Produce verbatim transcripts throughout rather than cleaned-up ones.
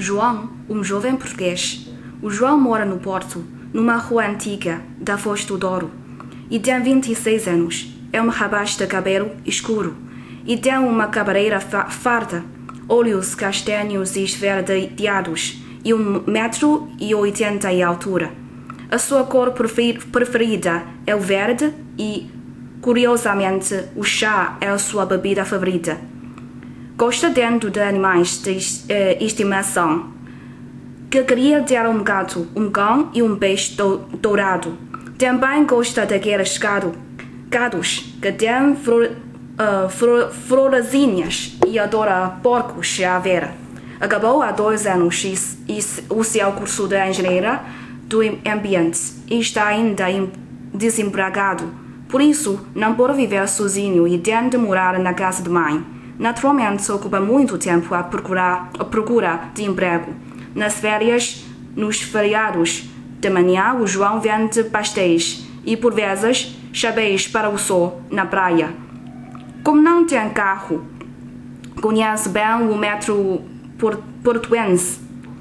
João, um jovem português. O João mora no Porto, numa rua antiga da Foz do Douro, e tem vinte e seis anos. É um rapaz de cabelo escuro e tem uma cabeleira farta, olhos castanhos e esverdeados e um metro e oitenta de altura. A sua cor preferida é o verde e, curiosamente, o chá é a sua bebida favorita. Gosta tanto de animais de estimação que queria ter um gato, um cão e um peixe dourado. Também gosta daqueles gatos que têm flor, uh, flor, florezinhas e adora porcos e aveira. Acabou há dois anos e, e, o seu curso de engenharia do ambiente e está ainda desempregado. Por isso, não pode viver sozinho e tem de morar na casa de mãe. Naturalmente, ocupa muito tempo a procurar a procura de emprego. Nas férias, nos feriados de manhã, o João vende pastéis e, por vezes, chapéus para o sol na praia. Como não tem carro, conhece bem o metro portuense,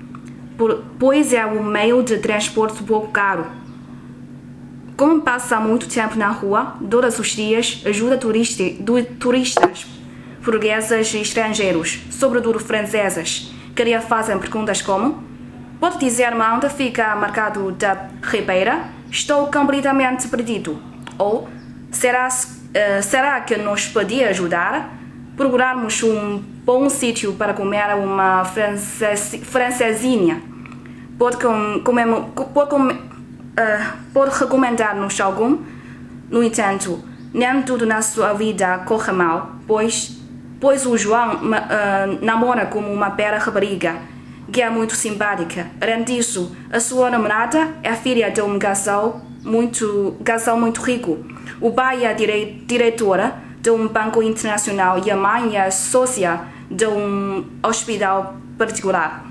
pois é um meio de transporte pouco caro. Como passa muito tempo na rua, todos os dias ajuda turistas portugueses e estrangeiros, sobretudo franceses, que lhe fazem perguntas como: pode dizer-me onde fica Mercado da Ribeira? Estou completamente perdido. Ou será, uh, será que nos podia ajudar? Procurarmos um bom sítio para comer uma frances, francesinha. Pode, com, comer, pode, com, uh, pode recomendar-nos algum? No entanto, nem tudo na sua vida corre mal, pois pois o João uh, namora com uma bela rapariga, que é muito simpática. Além disso, a sua namorada é filha de um casal muito, casal muito rico. O pai é dire, diretora de um banco internacional e a mãe é sócia de um hospital particular.